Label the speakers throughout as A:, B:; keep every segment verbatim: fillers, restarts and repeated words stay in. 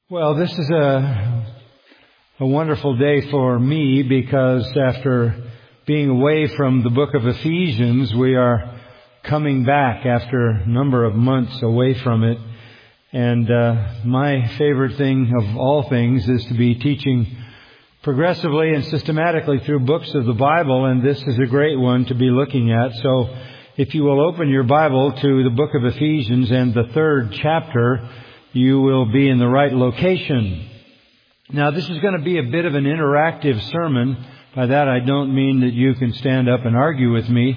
A: Well, this is a a wonderful day for me because after being away from the book of Ephesians, we are coming back after a number of months away from it. And uh, my favorite thing of all things is to be teaching progressively and systematically through books of the Bible, and this is a great one to be looking at. So if you will open your Bible to the book of Ephesians and the third chapter, you will be in the right location. Now, this is going to be a bit of an interactive sermon. By that, I don't mean that you can stand up and argue with me.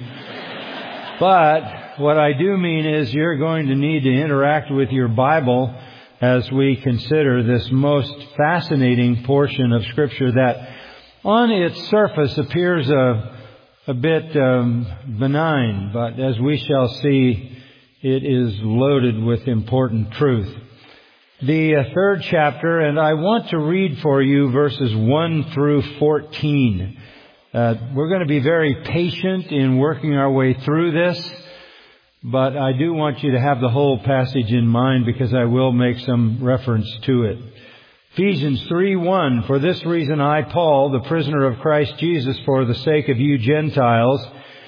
A: But what I do mean is you're going to need to interact with your Bible as we consider this most fascinating portion of Scripture that on its surface appears a, a bit um, benign, but as we shall see, it is loaded with important truth. The uh, third chapter, and I want to read for you verses one through fourteen. Uh, we're going to be very patient in working our way through this, but I do want you to have the whole passage in mind because I will make some reference to it. Ephesians three one, "For this reason I, Paul, the prisoner of Christ Jesus, for the sake of you Gentiles,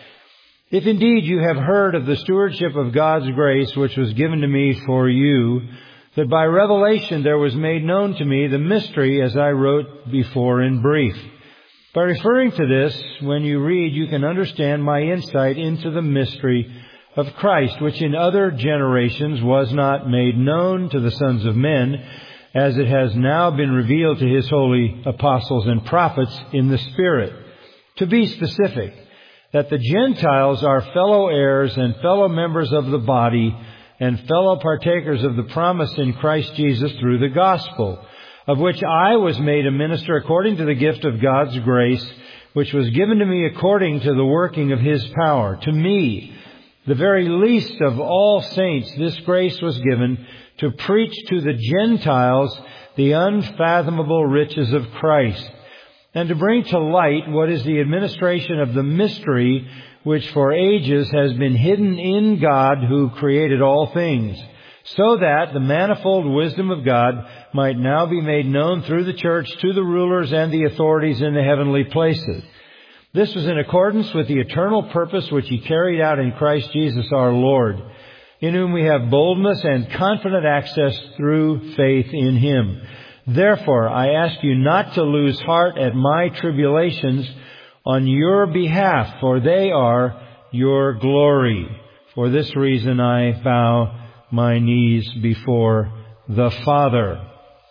A: if indeed you have heard of the stewardship of God's grace which was given to me for you, that by revelation there was made known to me the mystery as I wrote before in brief." By referring to this, when you read, you can understand my insight into the mystery of Christ, which in other generations was not made known to the sons of men, as it has now been revealed to His holy apostles and prophets in the Spirit. To be specific, that the Gentiles are fellow heirs and fellow members of the body and fellow partakers of the promise in Christ Jesus through the gospel, of which I was made a minister according to the gift of God's grace, which was given to me according to the working of His power. To me, the very least of all saints, this grace was given to preach to the Gentiles the unfathomable riches of Christ, and to bring to light what is the administration of the mystery which for ages has been hidden in God who created all things, so that the manifold wisdom of God might now be made known through the church to the rulers and the authorities in the heavenly places. This was in accordance with the eternal purpose which He carried out in Christ Jesus our Lord, in whom we have boldness and confident access through faith in Him. Therefore, I ask you not to lose heart at my tribulations on your behalf, for they are your glory. For this reason I bow my knees before the Father.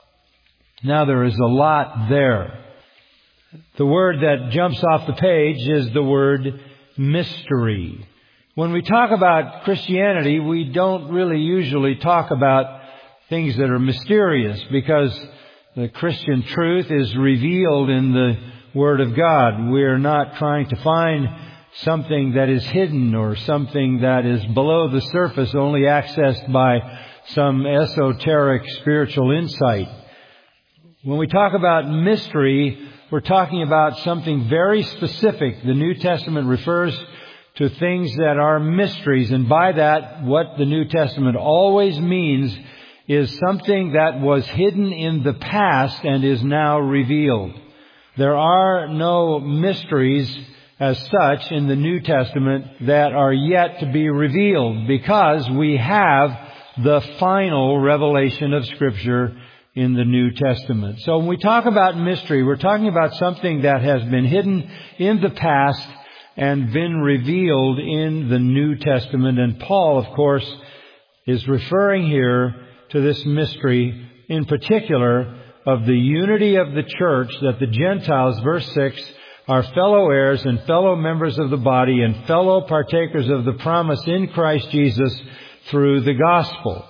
A: Now there is a lot there. The word that jumps off the page is the word mystery. When we talk about Christianity, we don't really usually talk about things that are mysterious because the Christian truth is revealed in the Word of God. We are not trying to find something that is hidden or something that is below the surface, only accessed by some esoteric spiritual insight. When we talk about mystery, we're talking about something very specific. The New Testament refers to things that are mysteries, and by that, what the New Testament always means is something that was hidden in the past and is now revealed. There are no mysteries as such in the New Testament that are yet to be revealed because we have the final revelation of Scripture in the New Testament. So when we talk about mystery, we're talking about something that has been hidden in the past and been revealed in the New Testament. And Paul, of course, is referring here to this mystery in particular of the unity of the church, that the Gentiles, verse six, are fellow heirs and fellow members of the body and fellow partakers of the promise in Christ Jesus through the gospel.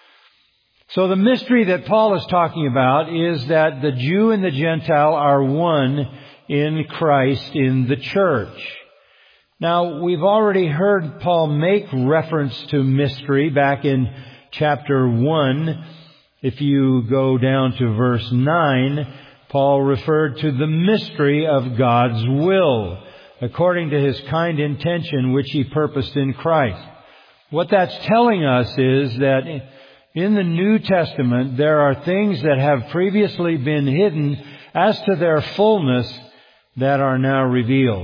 A: So the mystery that Paul is talking about is that the Jew and the Gentile are one in Christ in the church. Now, we've already heard Paul make reference to mystery back in chapter one. If you go down to verse nine, Paul referred to the mystery of God's will, according to His kind intention which He purposed in Christ. What that's telling us is that in the New Testament, there are things that have previously been hidden as to their fullness that are now revealed.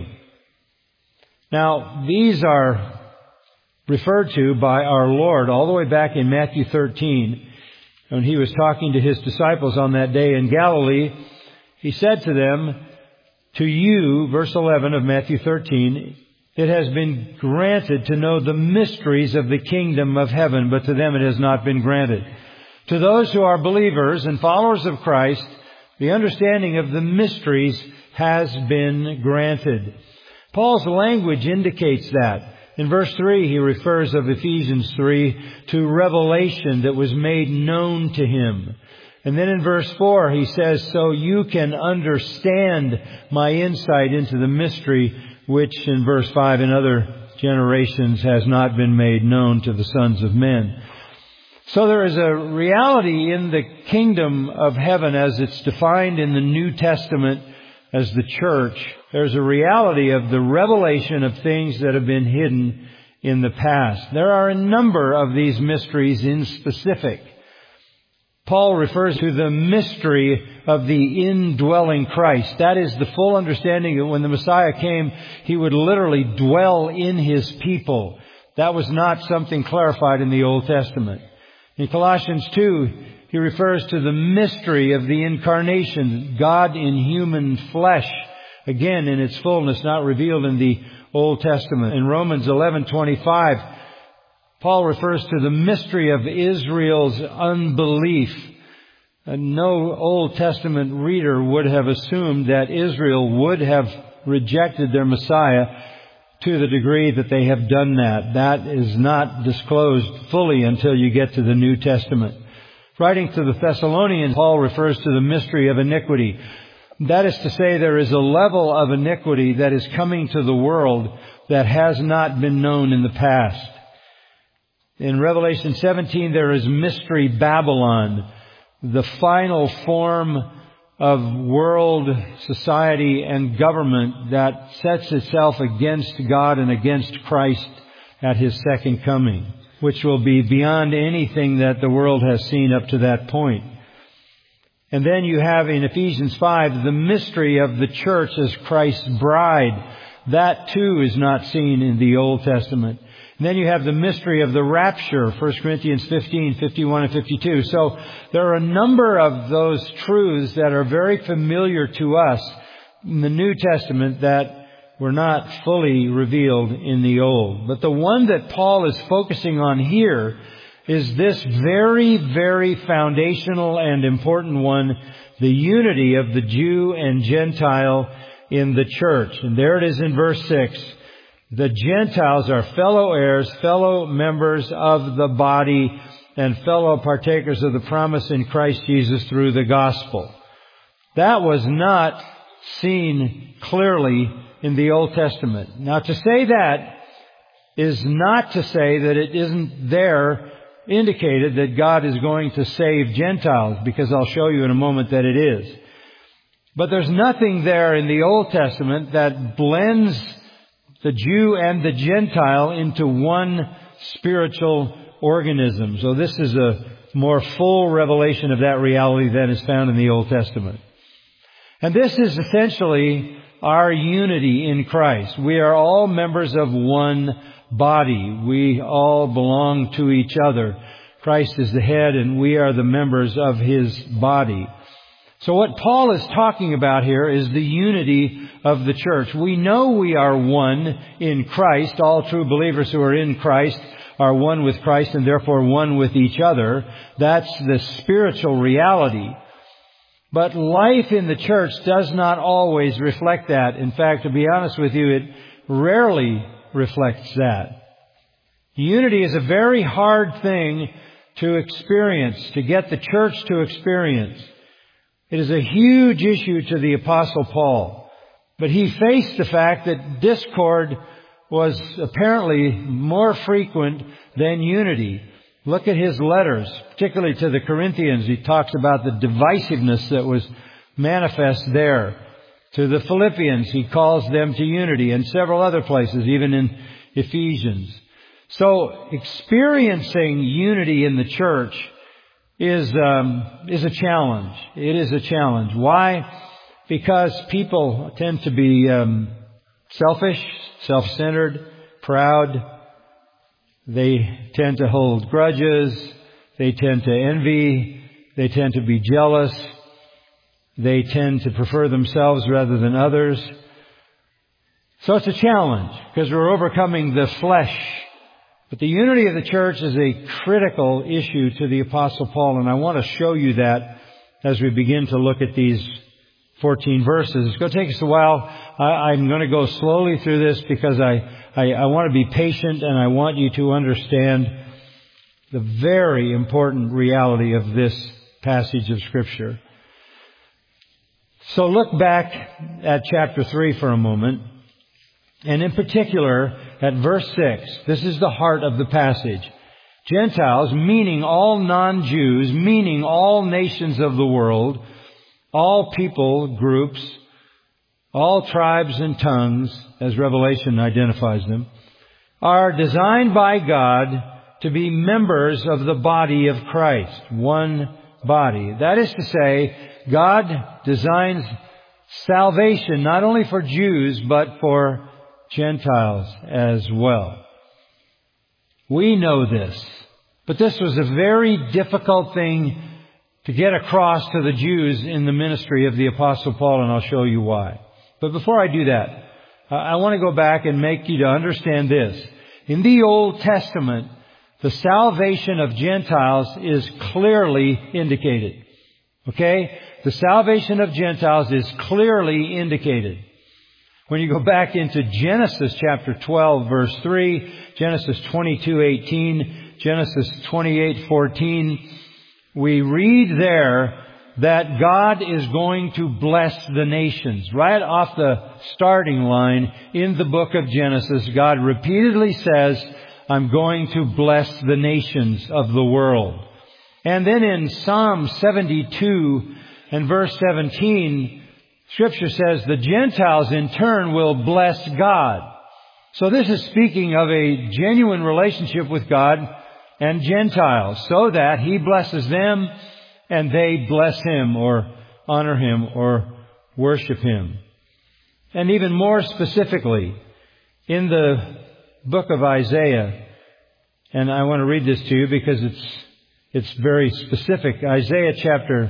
A: Now, these are referred to by our Lord all the way back in Matthew thirteen. When He was talking to His disciples on that day in Galilee, He said to them, "To you," verse eleven of Matthew thirteen, "it has been granted to know the mysteries of the kingdom of heaven, but to them it has not been granted." To those who are believers and followers of Christ, the understanding of the mysteries has been granted. Paul's language indicates that. In verse three, he refers of Ephesians three to revelation that was made known to him. And then in verse four, he says, "So you can understand my insight into the mystery, which in verse five in other generations has not been made known to the sons of men." So there is a reality in the kingdom of heaven as it's defined in the New Testament as the church. There's a reality of the revelation of things that have been hidden in the past. There are a number of these mysteries in specific. Paul refers to the mystery of the indwelling Christ. That is the full understanding that when the Messiah came, He would literally dwell in His people. That was not something clarified in the Old Testament. In Colossians two, he refers to the mystery of the incarnation, God in human flesh, again in its fullness, not revealed in the Old Testament. In Romans eleven twenty-five, Paul refers to the mystery of Israel's unbelief. And no Old Testament reader would have assumed that Israel would have rejected their Messiah to the degree that they have done that. That is not disclosed fully until you get to the New Testament. Writing to the Thessalonians, Paul refers to the mystery of iniquity. That is to say, there is a level of iniquity that is coming to the world that has not been known in the past. In Revelation seventeen, there is Mystery Babylon, the final form of world society and government that sets itself against God and against Christ at His second coming, which will be beyond anything that the world has seen up to that point. And then you have in Ephesians five the mystery of the church as Christ's bride. That too is not seen in the Old Testament. And then you have the mystery of the rapture, First Corinthians fifteen, fifty-one and fifty-two. So there are a number of those truths that are very familiar to us in the New Testament that were not fully revealed in the Old. But the one that Paul is focusing on here is this very, very foundational and important one, the unity of the Jew and Gentile in the church. And there it is in verse six. The Gentiles are fellow heirs, fellow members of the body, and fellow partakers of the promise in Christ Jesus through the gospel. That was not seen clearly in the Old Testament. Now, to say that is not to say that it isn't there indicated that God is going to save Gentiles, because I'll show you in a moment that it is. But there's nothing there in the Old Testament that blends the Jew and the Gentile into one spiritual organism. So this is a more full revelation of that reality than is found in the Old Testament. And this is essentially our unity in Christ. We are all members of one body. We all belong to each other. Christ is the head and we are the members of His body. So what Paul is talking about here is the unity of the church. We know we are one in Christ. All true believers who are in Christ are one with Christ and therefore one with each other. That's the spiritual reality. But life in the church does not always reflect that. In fact, to be honest with you, it rarely reflects that. Unity is a very hard thing to experience, to get the church to experience. It is a huge issue to the Apostle Paul. But he faced the fact that discord was apparently more frequent than unity. Look at his letters, particularly to the Corinthians. He talks about the divisiveness that was manifest there. To the Philippians, he calls them to unity, and several other places, even in Ephesians. So experiencing unity in the church is um, is a challenge. It is a challenge. Why? Because people tend to be um, selfish, self-centered, proud. They tend to hold grudges. They tend to envy. They tend to be jealous. They tend to prefer themselves rather than others. So it's a challenge because we're overcoming the flesh. But the unity of the church is a critical issue to the Apostle Paul, and I want to show you that as we begin to look at these fourteen verses. It's going to take us a while. I, I'm going to go slowly through this because I, I, I want to be patient and I want you to understand the very important reality of this passage of Scripture. So look back at chapter three for a moment, and in particular at verse six. This is the heart of the passage. Gentiles, meaning all non-Jews, meaning all nations of the world, all people groups, all tribes and tongues, as Revelation identifies them, are designed by God to be members of the body of Christ, one body. That is to say, God designs salvation not only for Jews, but for Gentiles as well. We know this, but this was a very difficult thing to get across to the Jews in the ministry of the Apostle Paul, and I'll show you why. But before I do that, I want to go back and make you to understand this. In the Old Testament, the salvation of Gentiles is clearly indicated. Okay? The salvation of Gentiles is clearly indicated. When you go back into Genesis chapter twelve, verse three, Genesis twenty-two eighteen, Genesis twenty-eight fourteen, we read there that God is going to bless the nations. Right off the starting line in the book of Genesis, God repeatedly says, I'm going to bless the nations of the world. And then in Psalm seventy-two and verse seventeen, Scripture says the Gentiles in turn will bless God. So this is speaking of a genuine relationship with God and Gentiles, so that He blesses them and they bless Him or honor Him or worship Him. And even more specifically, in the book of Isaiah, and I want to read this to you because it's it's very specific. Isaiah chapter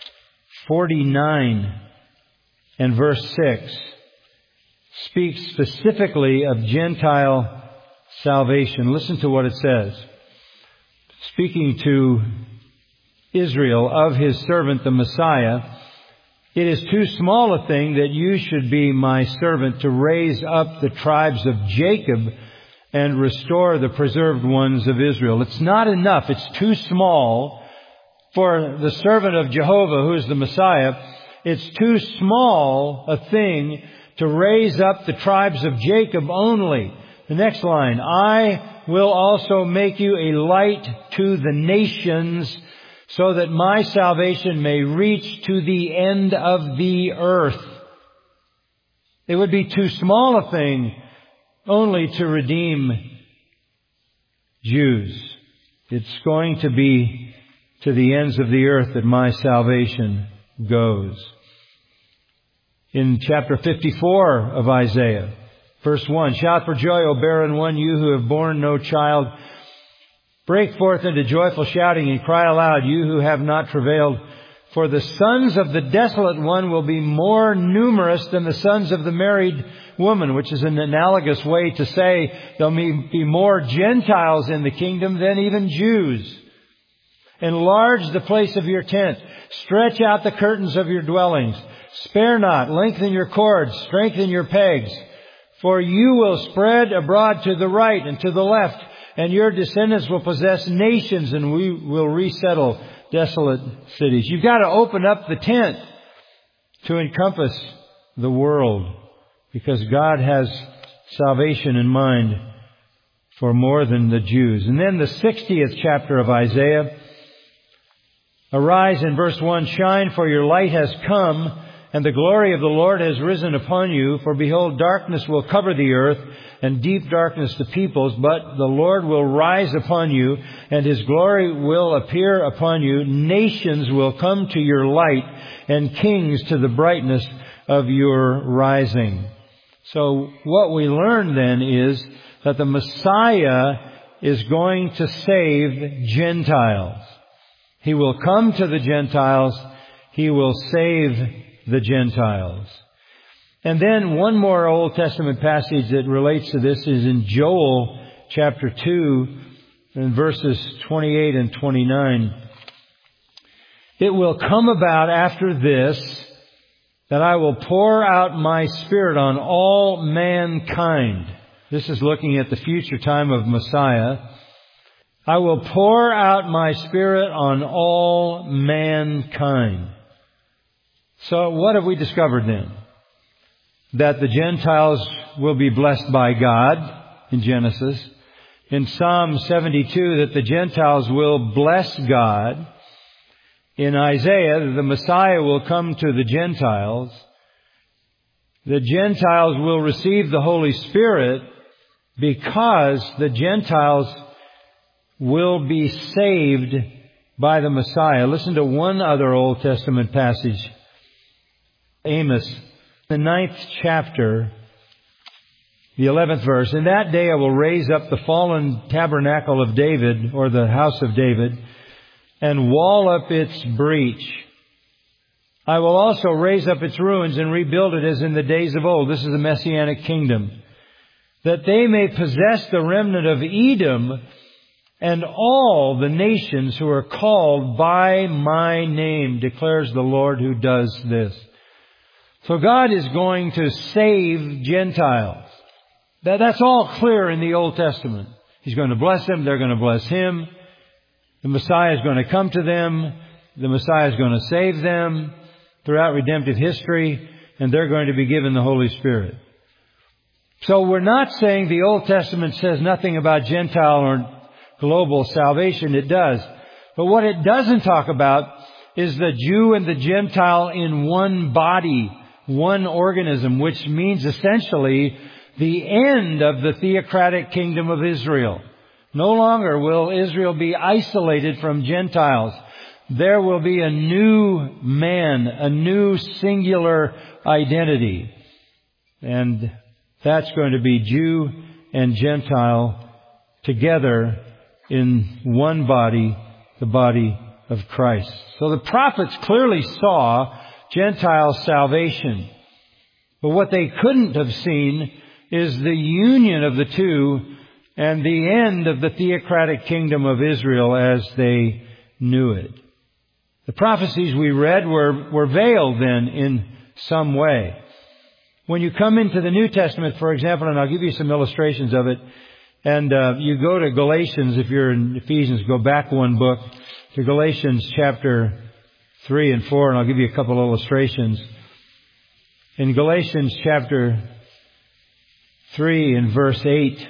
A: forty-nine and verse six speaks specifically of Gentile salvation. Listen to what it says. Speaking to Israel of His servant the Messiah, it is too small a thing that you should be my servant to raise up the tribes of Jacob and restore the preserved ones of Israel. It's not enough. It's too small for the servant of Jehovah, who is the Messiah. It's too small a thing to raise up the tribes of Jacob only. The next line, I will also make you a light to the nations, so that my salvation may reach to the end of the earth. It would be too small a thing only to redeem Jews. It's going to be to the ends of the earth that my salvation goes. In chapter fifty-four of Isaiah, verse one, shout for joy, O barren one, you who have borne no child. Break forth into joyful shouting and cry aloud, you who have not travailed. For the sons of the desolate one will be more numerous than the sons of the married woman, which is an analogous way to say there'll be more Gentiles in the kingdom than even Jews. Enlarge the place of your tent. Stretch out the curtains of your dwellings. Spare not. Lengthen your cords. Strengthen your pegs. For you will spread abroad to the right and to the left, and your descendants will possess nations, and we will resettle desolate cities. You've got to open up the tent to encompass the world, because God has salvation in mind for more than the Jews. And then the sixtieth chapter of Isaiah. Arise in verse one, shine, for your light has come, And the glory of the Lord has risen upon you, for behold, darkness will cover the earth, and deep darkness the peoples, but the Lord will rise upon you, and His glory will appear upon you. Nations will come to your light, and kings to the brightness of your rising. So what we learn then is that the Messiah is going to save Gentiles. He will come to the Gentiles. He will save the Gentiles. And then one more Old Testament passage that relates to this is in Joel chapter two and verses twenty-eight and twenty-nine. It will come about after this that I will pour out my Spirit on all mankind. This is looking at the future time of Messiah. I will pour out my Spirit on all mankind. So what have we discovered then? That the Gentiles will be blessed by God in Genesis. In Psalm seventy-two, that the Gentiles will bless God. In Isaiah, the Messiah will come to the Gentiles. The Gentiles will receive the Holy Spirit because the Gentiles will be saved by the Messiah. Listen to one other Old Testament passage. Amos, the ninth chapter, the eleventh verse. In that day I will raise up the fallen tabernacle of David, or the house of David, and wall up its breach. I will also raise up its ruins and rebuild it as in the days of old. This is the Messianic kingdom. That they may possess the remnant of Edom and all the nations who are called by my name, declares the Lord who does this. So God is going to save Gentiles. That, that's all clear in the Old Testament. He's going to bless them. They're going to bless Him. The Messiah is going to come to them. The Messiah is going to save them throughout redemptive history. And they're going to be given the Holy Spirit. So we're not saying the Old Testament says nothing about Gentile or global salvation. It does. But what it doesn't talk about is the Jew and the Gentile in one body, one organism, which means essentially the end of the theocratic kingdom of Israel. No longer will Israel be isolated from Gentiles. There will be a new man, a new singular identity. And that's going to be Jew and Gentile together in one body, the body of Christ. So the prophets clearly saw Gentile salvation. But what they couldn't have seen is the union of the two and the end of the theocratic kingdom of Israel as they knew it. The prophecies we read were, were veiled then in some way. When you come into the New Testament, for example, and I'll give you some illustrations of it, and uh, you go to Galatians, if you're in Ephesians, go back one book to Galatians chapter three and four, and I'll give you a couple illustrations. In Galatians chapter three and verse eight,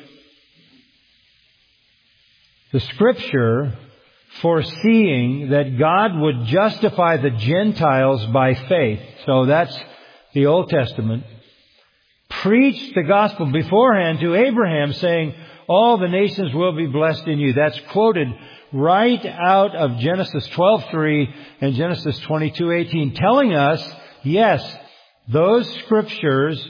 A: the Scripture, foreseeing that God would justify the Gentiles by faith, so that's the Old Testament, preached the gospel beforehand to Abraham, saying, all the nations will be blessed in you. That's quoted right out of Genesis twelve three and Genesis twenty-two eighteen, telling us, yes, those Scriptures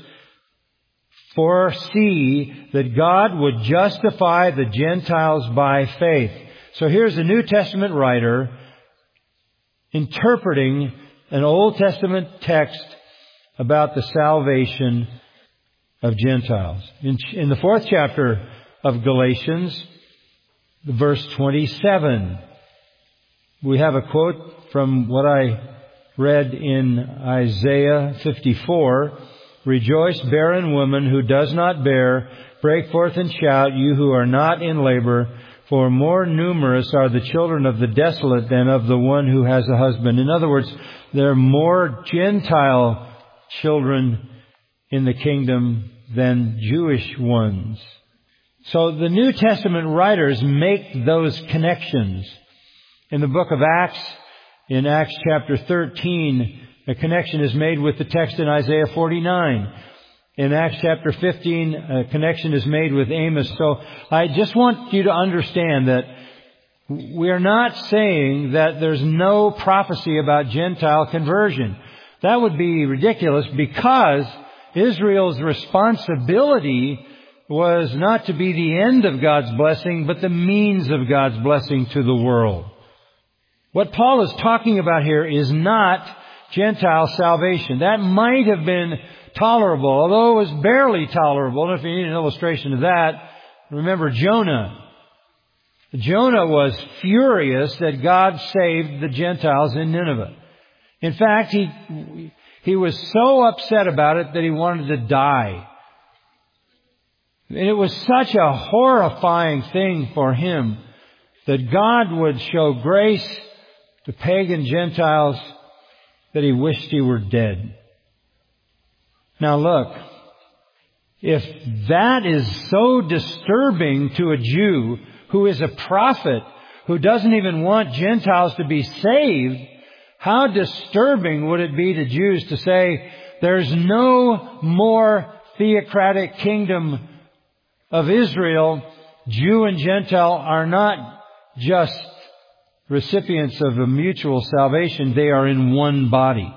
A: foresee that God would justify the Gentiles by faith. So here's a New Testament writer interpreting an Old Testament text about the salvation of Gentiles. In, in the fourth chapter of Galatians, verse twenty-seven, we have a quote from what I read in Isaiah fifty-four. Rejoice, barren woman who does not bear. Break forth and shout, you who are not in labor. For more numerous are the children of the desolate than of the one who has a husband. In other words, there are more Gentile children in the kingdom than Jewish ones. So the New Testament writers make those connections. In the book of Acts, in Acts chapter thirteen, a connection is made with the text in Isaiah forty-nine. In Acts chapter fifteen, a connection is made with Amos. So I just want you to understand that we are not saying that there's no prophecy about Gentile conversion. That would be ridiculous, because Israel's responsibility was not to be the end of God's blessing, but the means of God's blessing to the world. What Paul is talking about here is not Gentile salvation. That might have been tolerable, although it was barely tolerable. And if you need an illustration of that, remember Jonah. Jonah was furious that God saved the Gentiles in Nineveh. In fact, he he was so upset about it that he wanted to die. And it was such a horrifying thing for him that God would show grace to pagan Gentiles that he wished he were dead. Now look, if that is so disturbing to a Jew who is a prophet, who doesn't even want Gentiles to be saved, how disturbing would it be to Jews to say, there's no more theocratic kingdom of Israel. Jew and Gentile are not just recipients of a mutual salvation. They are in one body.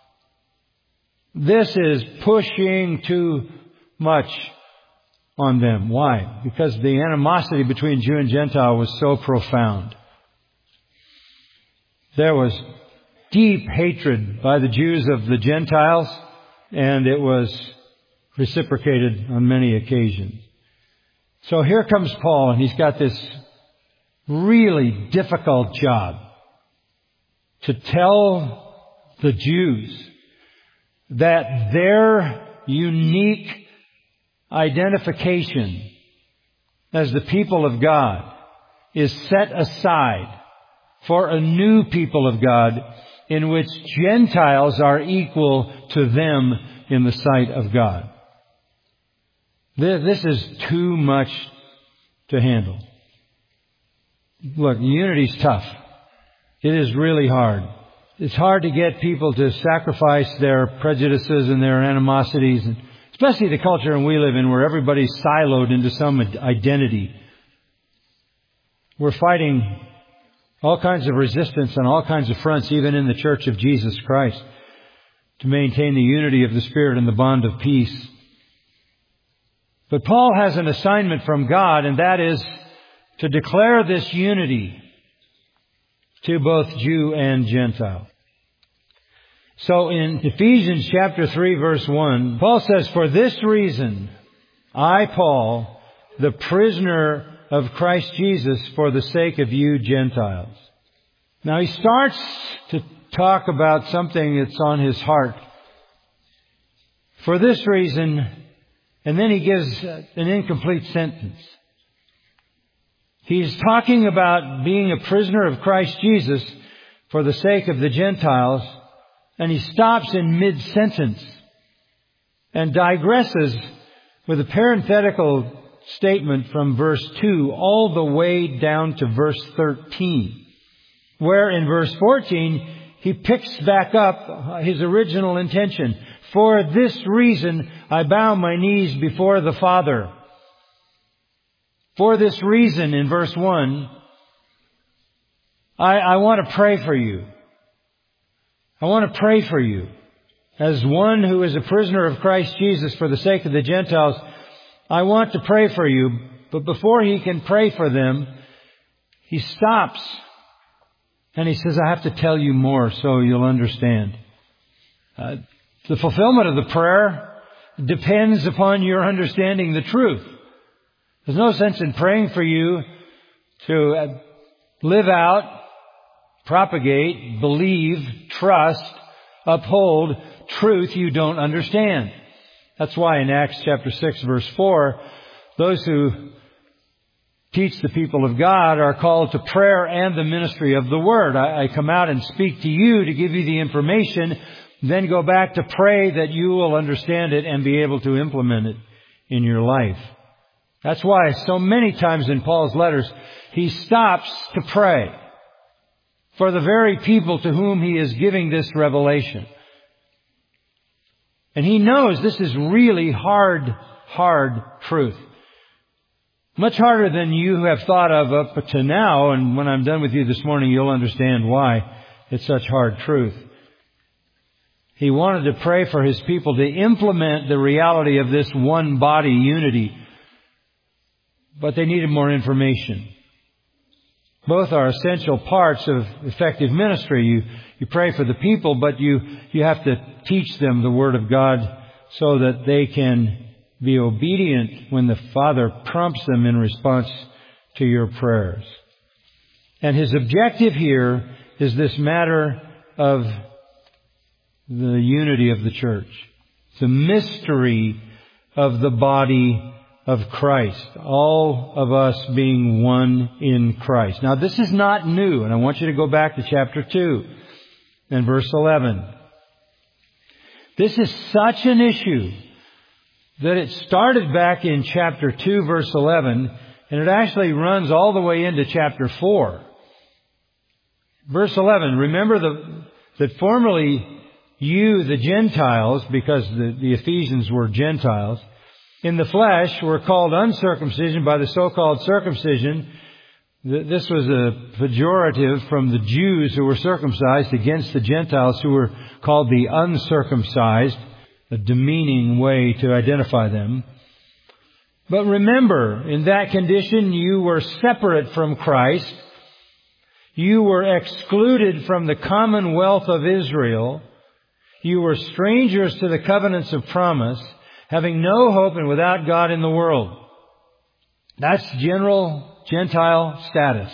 A: This is pushing too much on them. Why? Because the animosity between Jew and Gentile was so profound. There was deep hatred by the Jews of the Gentiles, and it was reciprocated on many occasions. So here comes Paul, and he's got this really difficult job to tell the Jews that their unique identification as the people of God is set aside for a new people of God in which Gentiles are equal to them in the sight of God. This is too much to handle. Look, unity's tough. It is really hard. It's hard to get people to sacrifice their prejudices and their animosities, and especially the culture we live in, where everybody's siloed into some identity. We're fighting all kinds of resistance on all kinds of fronts, even in the Church of Jesus Christ, to maintain the unity of the Spirit and the bond of peace. But Paul has an assignment from God, and that is to declare this unity to both Jew and Gentile. So in Ephesians chapter three, verse one, Paul says, "For this reason, I, Paul, the prisoner of Christ Jesus, for the sake of you Gentiles." Now he starts to talk about something that's on his heart. For this reason, and then he gives an incomplete sentence. He's talking about being a prisoner of Christ Jesus for the sake of the Gentiles, and he stops in mid-sentence and digresses with a parenthetical statement from verse two all the way down to verse thirteen, where in verse fourteen he picks back up his original intention. "For this reason I bow my knees before the Father." For this reason, in verse one, I, I want to pray for you. I want to pray for you. As one who is a prisoner of Christ Jesus for the sake of the Gentiles, I want to pray for you. But before he can pray for them, he stops and he says, "I have to tell you more so you'll understand." Uh, the fulfillment of the prayer depends upon your understanding the truth. There's no sense in praying for you to live out, propagate, believe, trust, uphold truth you don't understand. That's why in Acts chapter six, verse four, those who teach the people of God are called to prayer and the ministry of the Word. I, I come out and speak to you to give you the information, then go back to pray that you will understand it and be able to implement it in your life. That's why so many times in Paul's letters, he stops to pray for the very people to whom he is giving this revelation. And he knows this is really hard, hard truth. Much harder than you have thought of up to now, and when I'm done with you this morning, you'll understand why it's such hard truth. He wanted to pray for his people to implement the reality of this one body unity, but they needed more information. Both are essential parts of effective ministry. You, you pray for the people, but you, you have to teach them the Word of God so that they can be obedient when the Father prompts them in response to your prayers. And his objective here is this matter of the unity of the church. The mystery of the body of Christ. All of us being one in Christ. Now this is not new, and I want you to go back to chapter two and verse eleven. This is such an issue that it started back in chapter two, verse eleven, and it actually runs all the way into chapter four. Verse eleven, remember the, that formerly you, the Gentiles, because the, the Ephesians were Gentiles, in the flesh were called uncircumcision by the so-called circumcision. This was a pejorative from the Jews who were circumcised against the Gentiles who were called the uncircumcised, a demeaning way to identify them. But remember, in that condition, you were separate from Christ. You were excluded from the commonwealth of Israel. You were strangers to the covenants of promise, having no hope and without God in the world. That's general Gentile status.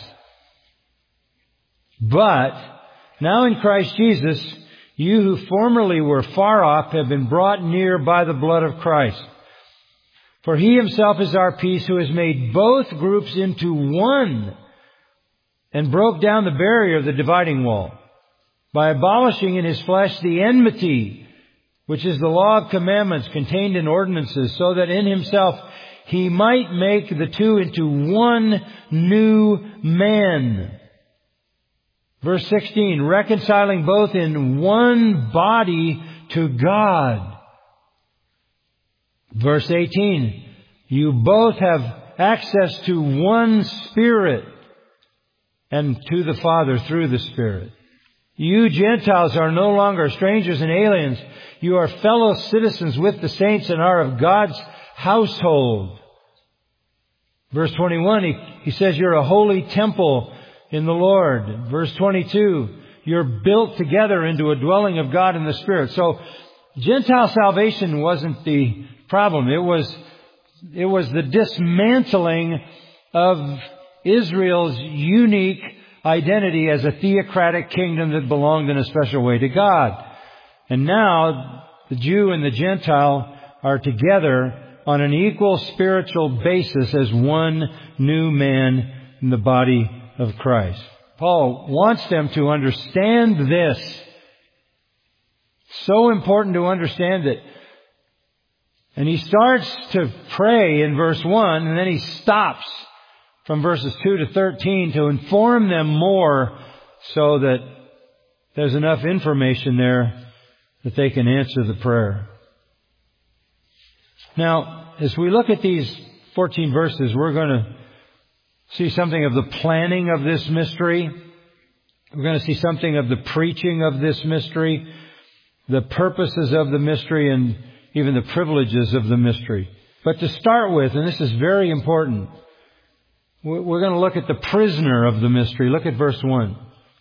A: But now in Christ Jesus, you who formerly were far off have been brought near by the blood of Christ. For He Himself is our peace, who has made both groups into one and broke down the barrier of the dividing wall by abolishing in His flesh the enmity, which is the law of commandments contained in ordinances, so that in Himself He might make the two into one new man. Verse sixteen, reconciling both in one body to God. Verse eighteen, you both have access to one Spirit and to the Father through the Spirit. You Gentiles are no longer strangers and aliens. You are fellow citizens with the saints and are of God's household. Verse twenty-one, he, he says you're a holy temple in the Lord. Verse twenty-two, you're built together into a dwelling of God in the Spirit. So Gentile salvation wasn't the problem. It was, it was the dismantling of Israel's unique identity as a theocratic kingdom that belonged in a special way to God. And now the Jew and the Gentile are together on an equal spiritual basis as one new man in the body of Christ. Paul wants them to understand this. So important to understand it. And he starts to pray in verse one, and then he stops from verses two to thirteen to inform them more so that there's enough information there that they can answer the prayer. Now, as we look at these fourteen verses, we're going to see something of the planning of this mystery. We're going to see something of the preaching of this mystery, the purposes of the mystery, and even the privileges of the mystery. But to start with, and this is very important, we're going to look at the prisoner of the mystery. Look at verse one.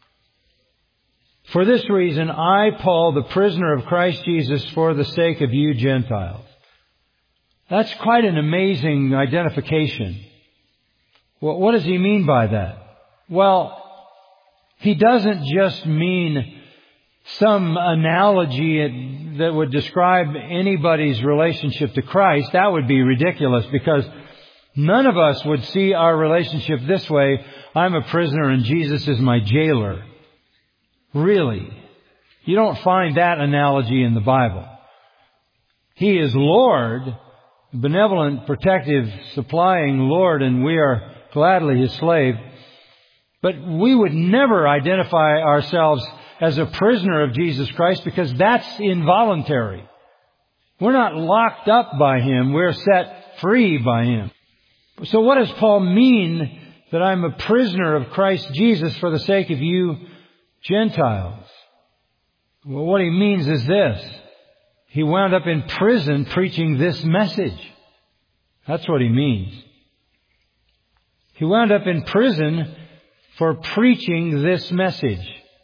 A: For this reason, I, Paul, the prisoner of Christ Jesus, for the sake of you Gentiles. That's quite an amazing identification. Well, what does he mean by that? Well, he doesn't just mean some analogy that would describe anybody's relationship to Christ. That would be ridiculous, because none of us would see our relationship this way. I'm a prisoner and Jesus is my jailer. Really? You don't find that analogy in the Bible. He is Lord, benevolent, protective, supplying Lord, and we are gladly His slave. But we would never identify ourselves as a prisoner of Jesus Christ, because that's involuntary. We're not locked up by Him. We're set free by Him. So what does Paul mean that I'm a prisoner of Christ Jesus for the sake of you Gentiles? Well, what he means is this. He wound up in prison preaching this message. That's what he means. He wound up in prison for preaching this message.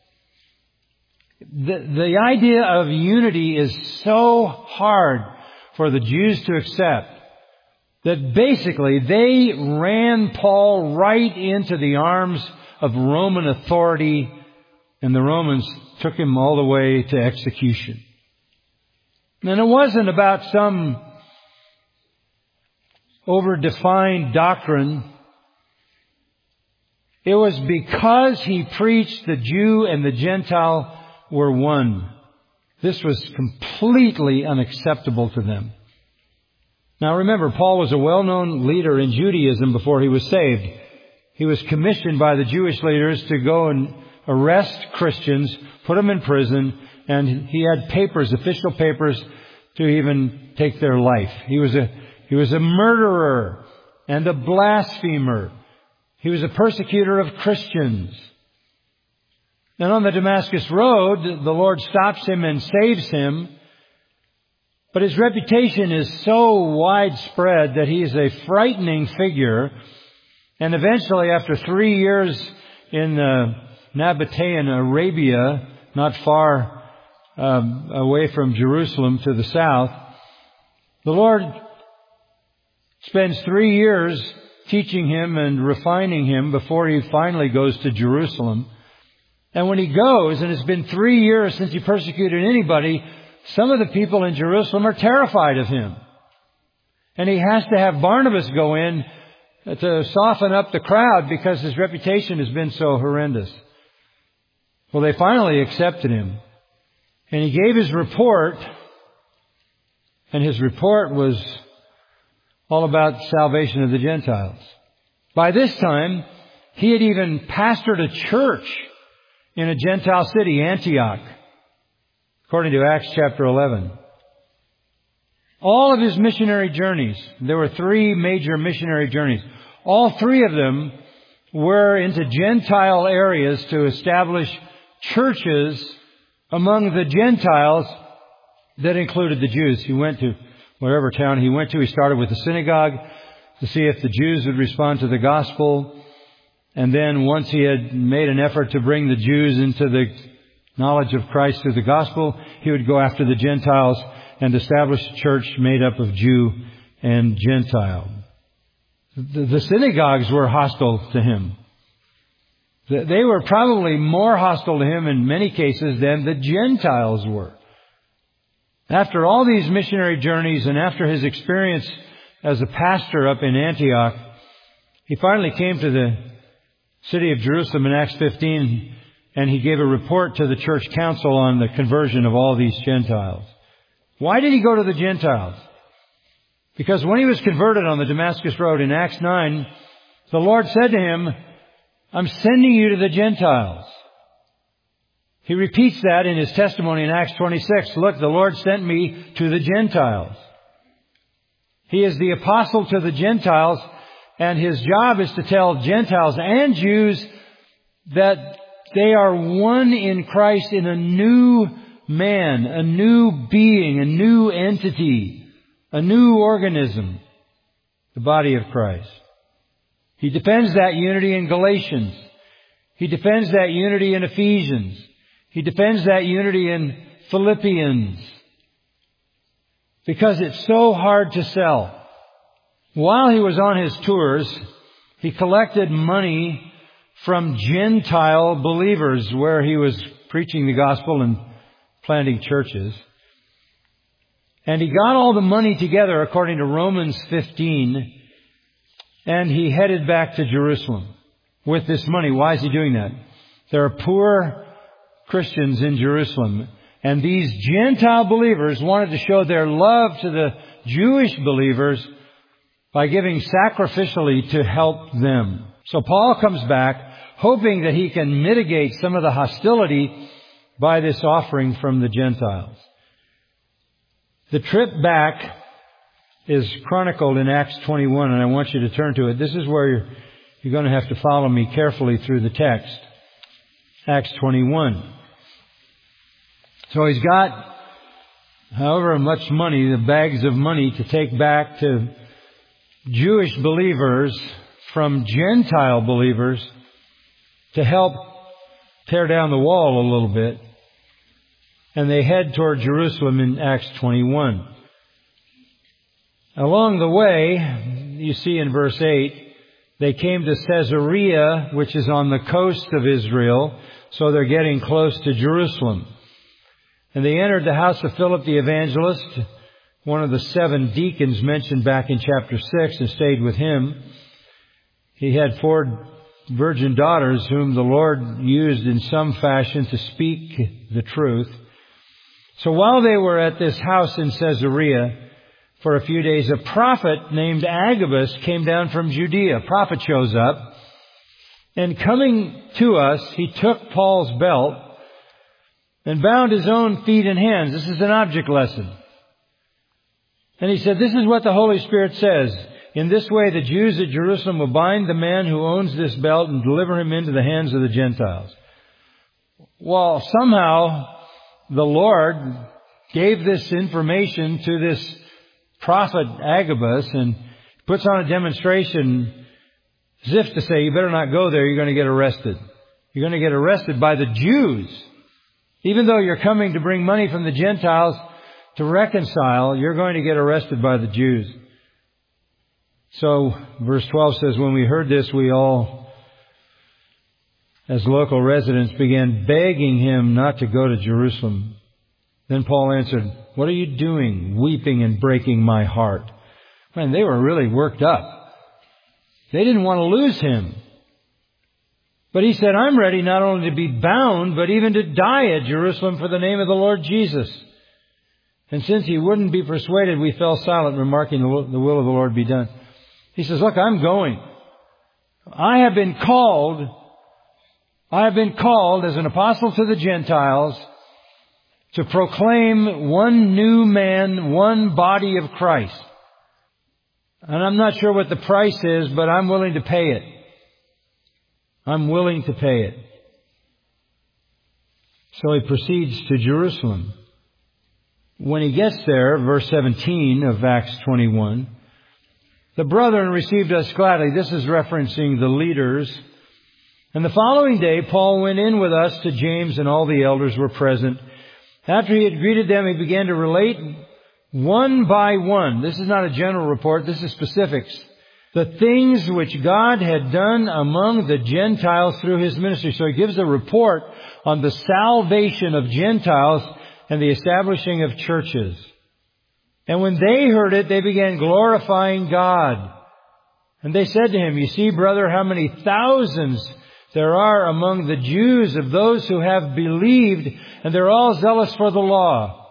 A: The, the idea of unity is so hard for the Jews to accept that basically they ran Paul right into the arms of Roman authority, and the Romans took him all the way to execution. And it wasn't about some overdefined doctrine. It was because he preached the Jew and the Gentile were one. This was completely unacceptable to them. Now remember, Paul was a well-known leader in Judaism before he was saved. He was commissioned by the Jewish leaders to go and arrest Christians, put them in prison, and he had papers, official papers, to even take their life. He was a, he was a murderer and a blasphemer. He was a persecutor of Christians. And on the Damascus Road, the Lord stops him and saves him. But his reputation is so widespread that he is a frightening figure. And eventually, after three years in uh, Nabatean Arabia, not far um, away from Jerusalem to the south, the Lord spends three years teaching him and refining him before he finally goes to Jerusalem. And when he goes, and it's been three years since he persecuted anybody, some of the people in Jerusalem are terrified of him. And he has to have Barnabas go in to soften up the crowd because his reputation has been so horrendous. Well, they finally accepted him. And he gave his report. And his report was all about salvation of the Gentiles. By this time, he had even pastored a church in a Gentile city, Antioch, according to Acts chapter eleven. All of his missionary journeys, there were three major missionary journeys. All three of them were into Gentile areas to establish churches among the Gentiles that included the Jews. He went to whatever town he went to. He started with the synagogue to see if the Jews would respond to the gospel. And then once he had made an effort to bring the Jews into the knowledge of Christ through the gospel, he would go after the Gentiles and establish a church made up of Jew and Gentile. The, the synagogues were hostile to him. They were probably more hostile to him in many cases than the Gentiles were. After all these missionary journeys and after his experience as a pastor up in Antioch, he finally came to the city of Jerusalem in Acts fifteen, and he gave a report to the church council on the conversion of all these Gentiles. Why did he go to the Gentiles? Because when he was converted on the Damascus Road in Acts nine, the Lord said to him, I'm sending you to the Gentiles. He repeats that in his testimony in Acts twenty-six. Look, the Lord sent me to the Gentiles. He is the apostle to the Gentiles, and his job is to tell Gentiles and Jews that they are one in Christ, in a new man, a new being, a new entity, a new organism, the body of Christ. He defends that unity in Galatians. He defends that unity in Ephesians. He defends that unity in Philippians. Because it's so hard to sell. While he was on his tours, he collected money from Gentile believers where he was preaching the gospel and planting churches. And he got all the money together according to Romans fifteen, and he headed back to Jerusalem with this money. Why is he doing that? There are poor Christians in Jerusalem, and these Gentile believers wanted to show their love to the Jewish believers by giving sacrificially to help them. So Paul comes back hoping that he can mitigate some of the hostility by this offering from the Gentiles. The trip back is chronicled in Acts twenty-one, and I want you to turn to it. This is where you're, you're going to have to follow me carefully through the text. Acts twenty-one. So he's got however much money, the bags of money, to take back to Jewish believers from Gentile believers to help tear down the wall a little bit. And they head toward Jerusalem in Acts twenty-one. Along the way, you see in verse eight, they came to Caesarea, which is on the coast of Israel, so they're getting close to Jerusalem. And they entered the house of Philip the evangelist, one of the seven deacons mentioned back in chapter six, and stayed with him. He had four virgin daughters whom the Lord used in some fashion to speak the truth. So while they were at this house in Caesarea for a few days, a prophet named Agabus came down from Judea. A prophet shows up, and coming to us, he took Paul's belt and bound his own feet and hands. This is an object lesson. And he said, "This is what the Holy Spirit says. In this way, the Jews at Jerusalem will bind the man who owns this belt and deliver him into the hands of the Gentiles." Well, somehow the Lord gave this information to this prophet Agabus and puts on a demonstration as if to say, you better not go there, you're going to get arrested. You're going to get arrested by the Jews. Even though you're coming to bring money from the Gentiles to reconcile, you're going to get arrested by the Jews. So, verse twelve says, when we heard this, we all, as local residents, began begging him not to go to Jerusalem. Then Paul answered, "What are you doing, weeping and breaking my heart?" Man, they were really worked up. They didn't want to lose him. But he said, "I'm ready not only to be bound, but even to die at Jerusalem for the name of the Lord Jesus." And since he wouldn't be persuaded, we fell silent, remarking, "The will of the Lord be done." He says, "Look, I'm going. I have been called, I have been called as an apostle to the Gentiles to proclaim one new man, one body of Christ. And I'm not sure what the price is, but I'm willing to pay it. I'm willing to pay it." So he proceeds to Jerusalem. When he gets there, verse seventeen of Acts twenty-one, "The brethren received us gladly." This is referencing the leaders. "And the following day, Paul went in with us to James, and all the elders were present. After he had greeted them, he began to relate one by one." This is not a general report, this is specifics. "The things which God had done among the Gentiles through his ministry." So he gives a report on the salvation of Gentiles and the establishing of churches. "And when they heard it, they began glorifying God. And they said to him, 'You see, brother, how many thousands there are among the Jews of those who have believed, and they're all zealous for the law.'"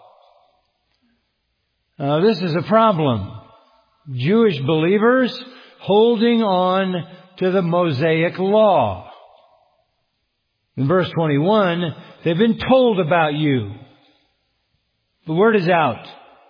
A: Now, this is a problem. Jewish believers holding on to the Mosaic law. In verse twenty-one, they've been told about you. The word is out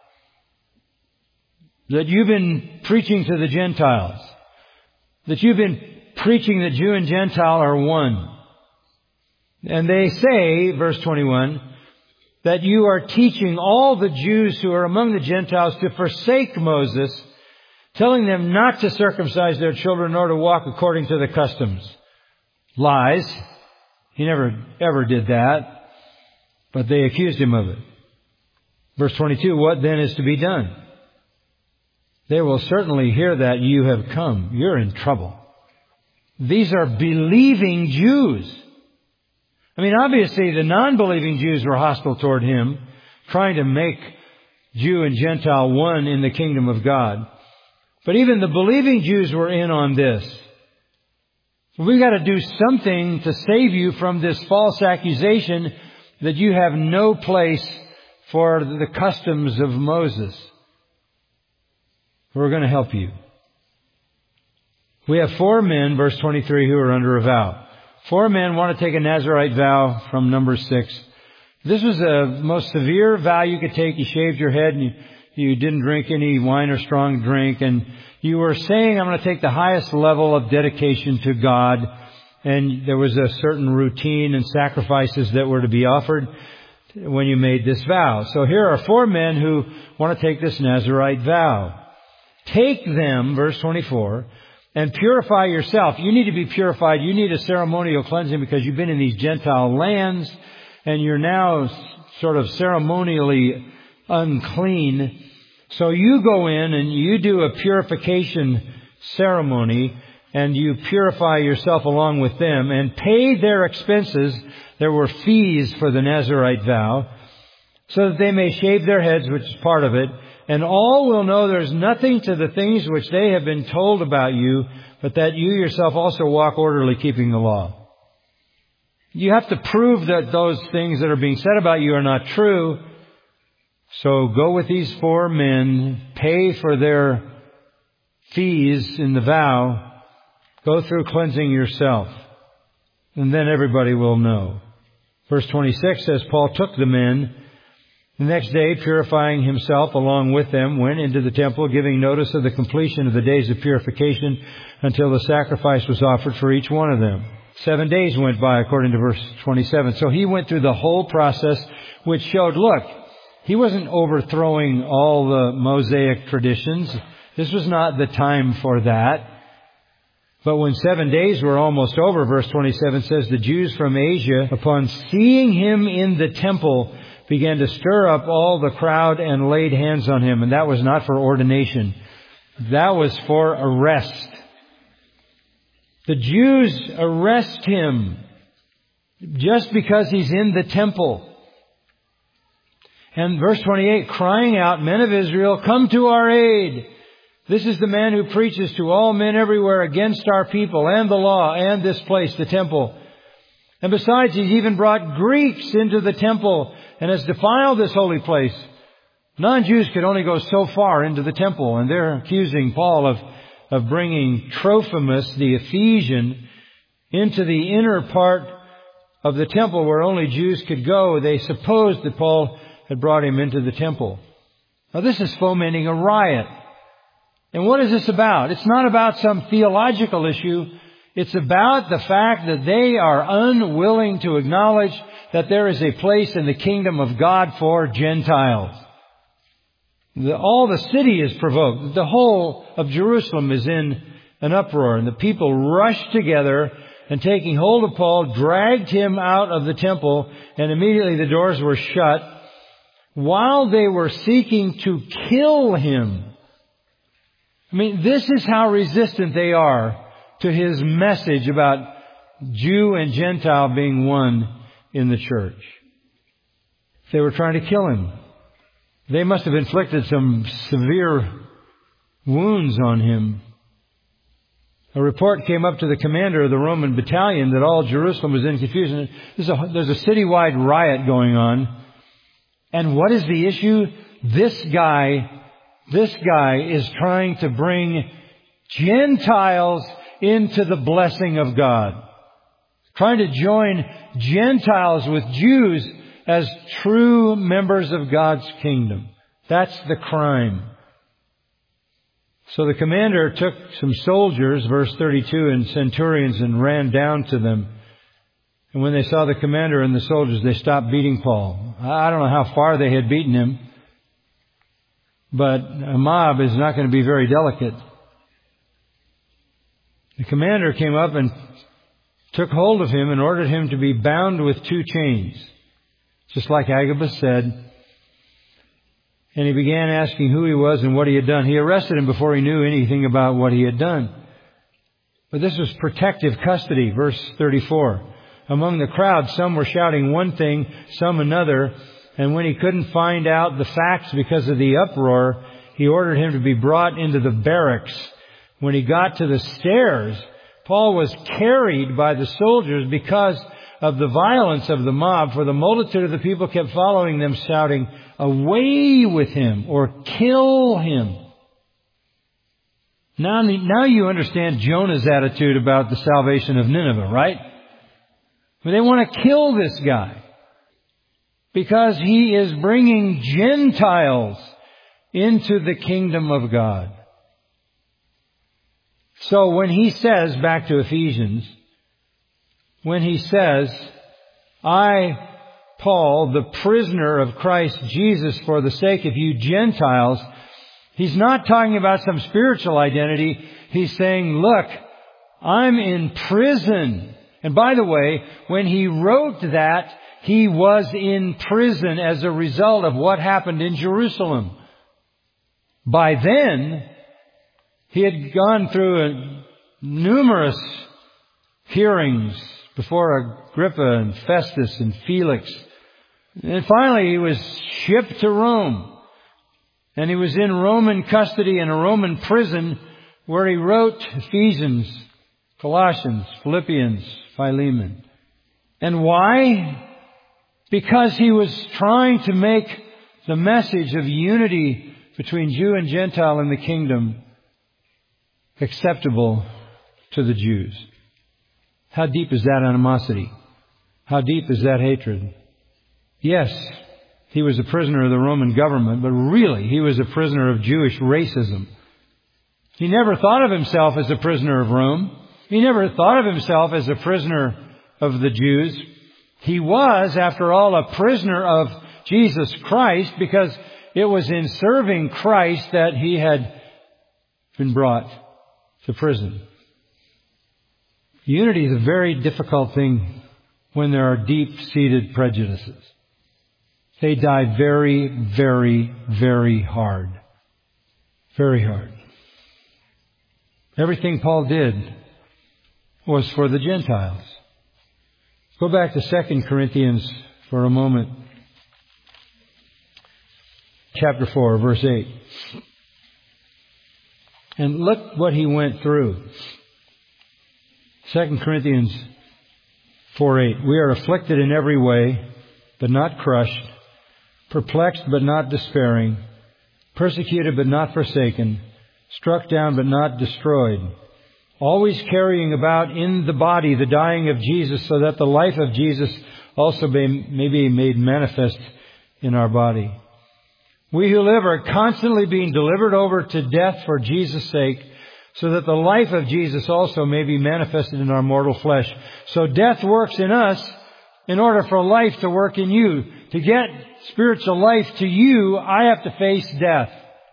A: that you've been preaching to the Gentiles, that you've been preaching that Jew and Gentile are one. And they say, verse twenty-one, that you are teaching all the Jews who are among the Gentiles to forsake Moses, telling them not to circumcise their children nor to walk according to the customs. Lies. He never ever did that, but they accused him of it. Verse twenty-two, "What then is to be done? They will certainly hear that you have come. You're in trouble." These are believing Jews. I mean, obviously the non-believing Jews were hostile toward him, trying to make Jew and Gentile one in the kingdom of God. But even the believing Jews were in on this. We've got to do something to save you from this false accusation that you have no place for the customs of Moses. We're going to help you. We have four men, verse twenty-three, who are under a vow. Four men want to take a Nazirite vow from Numbers six. This was the most severe vow you could take. You shaved your head and you You didn't drink any wine or strong drink. And you were saying, I'm going to take the highest level of dedication to God. And there was a certain routine and sacrifices that were to be offered when you made this vow. So here are four men who want to take this Nazirite vow. Take them, verse twenty-four, and purify yourself. You need to be purified. You need a ceremonial cleansing because you've been in these Gentile lands and you're now sort of ceremonially unclean. So you go in and you do a purification ceremony and you purify yourself along with them and pay their expenses. There were fees for the Nazirite vow so that they may shave their heads, which is part of it. And all will know there's nothing to the things which they have been told about you, but that you yourself also walk orderly, keeping the law. You have to prove that those things that are being said about you are not true. So go with these four men, pay for their fees in the vow, go through cleansing yourself, and then everybody will know. Verse twenty-six says, Paul took the men. The next day, purifying himself along with them, went into the temple, giving notice of the completion of the days of purification until the sacrifice was offered for each one of them. Seven days went by, according to verse twenty-seven. So he went through the whole process, which showed, look, he wasn't overthrowing all the Mosaic traditions. This was not the time for that. But when seven days were almost over, verse twenty-seven says, the Jews from Asia, upon seeing him in the temple, began to stir up all the crowd and laid hands on him. And that was not for ordination. That was for arrest. The Jews arrest him just because he's in the temple. And verse twenty-eight, crying out, men of Israel, come to our aid. This is the man who preaches to all men everywhere against our people and the law and this place, the temple. And besides, he's even brought Greeks into the temple and has defiled this holy place. Non-Jews could only go so far into the temple, and they're accusing Paul of, of bringing Trophimus, the Ephesian, into the inner part of the temple where only Jews could go. They supposed that Paul had brought him into the temple. Now this is fomenting a riot. And what is this about? It's not about some theological issue. It's about the fact that they are unwilling to acknowledge that there is a place in the kingdom of God for Gentiles. The, all the city is provoked. The whole of Jerusalem is in an uproar. And the people rushed together and taking hold of Paul, dragged him out of the temple. And immediately the doors were shut while they were seeking to kill him. I mean, this is how resistant they are to his message about Jew and Gentile being one in the church. They were trying to kill him. They must have inflicted some severe wounds on him. A report came up to the commander of the Roman battalion that all Jerusalem was in confusion. There's a, there's a citywide riot going on. And what is the issue? This guy, this guy is trying to bring Gentiles into the blessing of God. Trying to join Gentiles with Jews as true members of God's kingdom. That's the crime. So the commander took some soldiers, verse thirty-two, and centurions and ran down to them. And when they saw the commander and the soldiers, they stopped beating Paul. I don't know how far they had beaten him, but a mob is not going to be very delicate. The commander came up and took hold of him and ordered him to be bound with two chains, just like Agabus said. And he began asking who he was and what he had done. He arrested him before he knew anything about what he had done. But this was protective custody, verse thirty-four. Among the crowd, some were shouting one thing, some another. And when he couldn't find out the facts because of the uproar, he ordered him to be brought into the barracks. When he got to the stairs, Paul was carried by the soldiers because of the violence of the mob, for the multitude of the people kept following them, shouting, "Away with him," or "Kill him." Now, now you understand Jonah's attitude about the salvation of Nineveh, right? But they want to kill this guy because he is bringing Gentiles into the kingdom of God. So when he says, back to Ephesians, when he says, I, Paul, the prisoner of Christ Jesus for the sake of you Gentiles, he's not talking about some spiritual identity. He's saying, look, I'm in prison. And by the way, when he wrote that, he was in prison as a result of what happened in Jerusalem. By then, he had gone through a, numerous hearings before Agrippa and Festus and Felix. And finally, he was shipped to Rome. And he was in Roman custody in a Roman prison where he wrote Ephesians, Colossians, Philippians, Philemon. And why? Because he was trying to make the message of unity between Jew and Gentile in the kingdom acceptable to the Jews. How deep is that animosity? How deep is that hatred? Yes, he was a prisoner of the Roman government, but really he was a prisoner of Jewish racism. He never thought of himself as a prisoner of Rome. He never thought of himself as a prisoner of the Jews. He was, after all, a prisoner of Jesus Christ because it was in serving Christ that he had been brought to prison. Unity is a very difficult thing when there are deep-seated prejudices. They die very, very, very hard. Very hard. Everything Paul did was for the Gentiles. Go back to Second Corinthians for a moment. Chapter four, verse eight. And look what he went through. Second Corinthians four eight. We are afflicted in every way, but not crushed. Perplexed, but not despairing. Persecuted, but not forsaken. Struck down, but not destroyed. Always carrying about in the body the dying of Jesus, so that the life of Jesus also may be made manifest in our body. We who live are constantly being delivered over to death for Jesus' sake, so that the life of Jesus also may be manifested in our mortal flesh. So death works in us in order for life to work in you. To get spiritual life to you, I have to face death.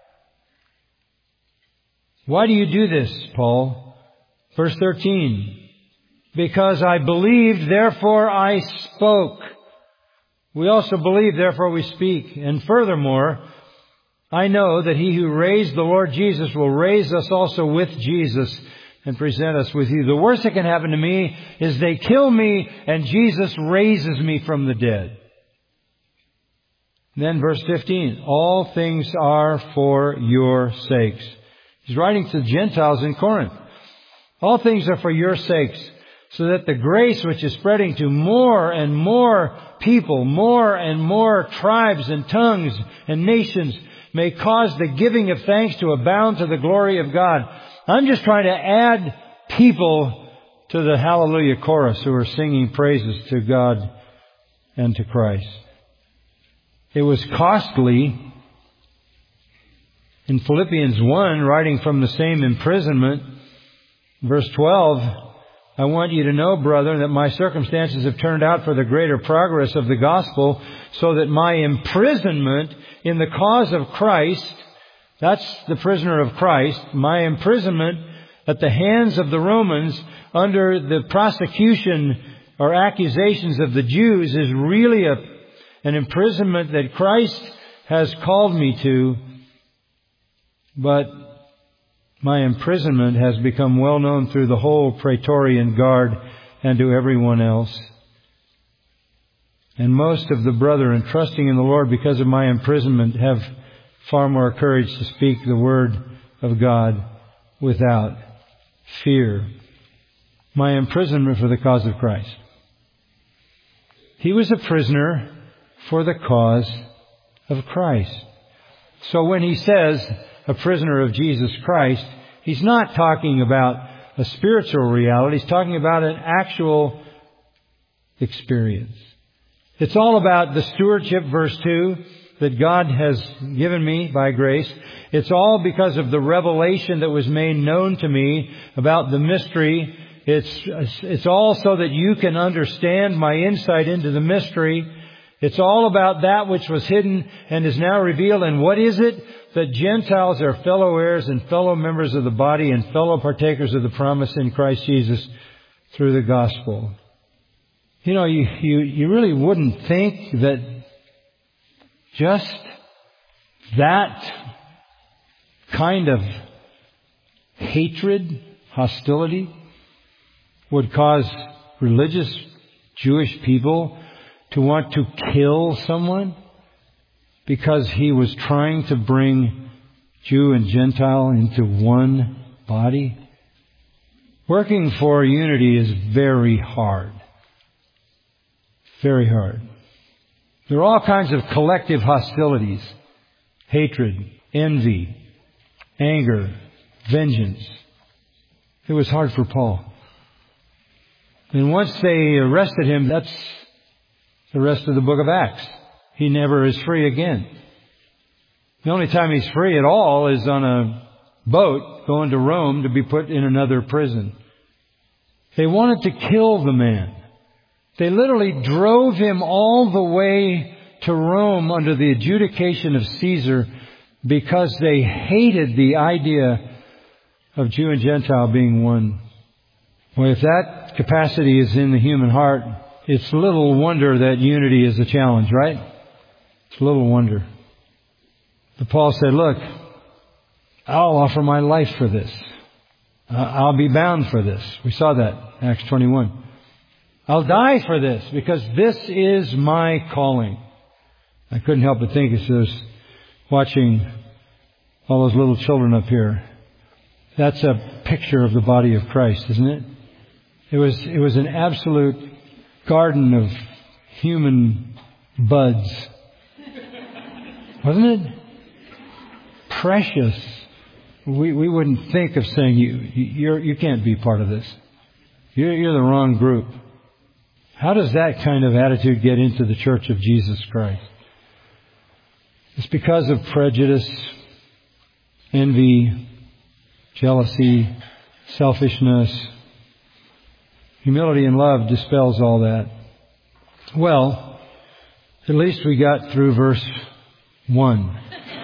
A: Why do you do this, Paul? Verse thirteen. Because I believed, therefore I spoke. We also believe, therefore we speak. And furthermore, I know that He who raised the Lord Jesus will raise us also with Jesus and present us with you. The worst that can happen to me is they kill me and Jesus raises me from the dead. Then verse fifteen, all things are for your sakes. He's writing to the Gentiles in Corinth. All things are for your sakes, so that the grace which is spreading to more and more people, more and more tribes and tongues and nations may cause the giving of thanks to abound to the glory of God. I'm just trying to add people to the Hallelujah chorus who are singing praises to God and to Christ. It was costly. In Philippians one, writing from the same imprisonment, verse twelve, I want you to know, brethren, that my circumstances have turned out for the greater progress of the gospel, so that my imprisonment in the cause of Christ, that's the prisoner of Christ, my imprisonment at the hands of the Romans under the prosecution or accusations of the Jews is really a, an imprisonment that Christ has called me to. But my imprisonment has become well known through the whole Praetorian Guard and to everyone else. And most of the brethren, trusting in the Lord because of my imprisonment, have far more courage to speak the word of God without fear. My imprisonment for the cause of Christ. He was a prisoner for the cause of Christ. So when he says a prisoner of Jesus Christ, he's not talking about a spiritual reality. He's talking about an actual experience. It's all about the stewardship, verse two, that God has given me by grace. It's all because of the revelation that was made known to me about the mystery. It's, it's all so that you can understand my insight into the mystery. It's all about that which was hidden and is now revealed. And what is it? That Gentiles are fellow heirs and fellow members of the body and fellow partakers of the promise in Christ Jesus through the gospel. You know, you, you, you really wouldn't think that just that kind of hatred, hostility, would cause religious Jewish people to want to kill someone because he was trying to bring Jew and Gentile into one body. Working for unity is very hard. Very hard. There are all kinds of collective hostilities, hatred, envy, anger, vengeance. It was hard for Paul. And once they arrested him, that's the rest of the book of Acts. He never is free again. The only time he's free at all is on a boat going to Rome to be put in another prison. They wanted to kill the man. They literally drove him all the way to Rome under the adjudication of Caesar because they hated the idea of Jew and Gentile being one. Well, if that capacity is in the human heart, it's little wonder that unity is a challenge, right? It's little wonder. But Paul said, look, I'll offer my life for this. I'll be bound for this. We saw that, Acts twenty-one. I'll die for this because this is my calling. I couldn't help but think as I was watching all those little children up here. That's a picture of the body of Christ, isn't it? It was, it was an absolute garden of human buds. Wasn't it? Precious. We, we wouldn't think of saying, you, you're, you can't be part of this. You're, you're the wrong group. How does that kind of attitude get into the church of Jesus Christ? It's because of prejudice, envy, jealousy, selfishness. Humility and love dispels all that. Well, at least we got through verse one.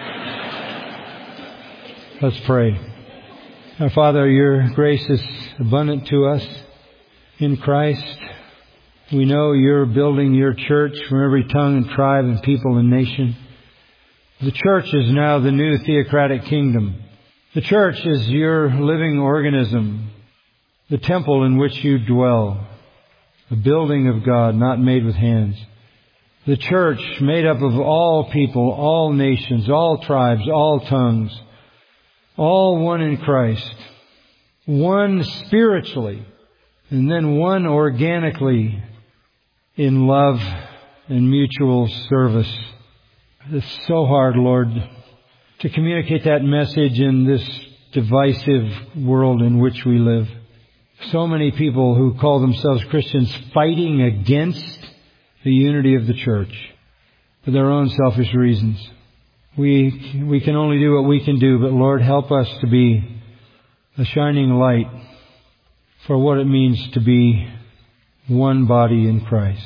A: Let's pray. Our Father, your grace is abundant to us in Christ. We know you're building your church from every tongue and tribe and people and nation. The church is now the new theocratic kingdom. The church is your living organism, the temple in which you dwell, a building of God not made with hands. The church made up of all people, all nations, all tribes, all tongues, all one in Christ, one spiritually, and then one organically in love and mutual service. It's so hard, Lord, to communicate that message in this divisive world in which we live. So many people who call themselves Christians fighting against the unity of the church for their own selfish reasons. We, we can only do what we can do, but Lord, help us to be a shining light for what it means to be one body in Christ.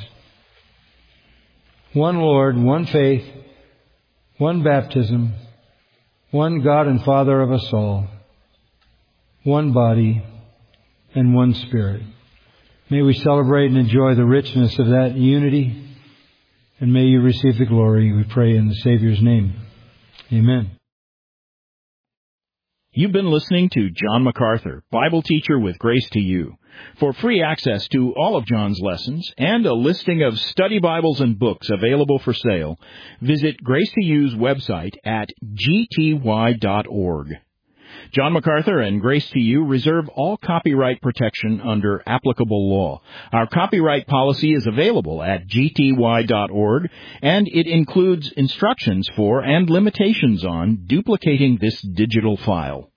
A: One Lord, one faith, one baptism, one God and Father of us all, one body, and one Spirit. May we celebrate and enjoy the richness of that unity, and may you receive the glory, we pray in the Savior's name. Amen.
B: You've been listening to John MacArthur, Bible teacher with Grace to You. For free access to all of John's lessons and a listing of study Bibles and books available for sale, visit Grace to You's website at g t y dot org. John MacArthur and Grace to You reserve all copyright protection under applicable law. Our copyright policy is available at g t y dot org, and it includes instructions for and limitations on duplicating this digital file.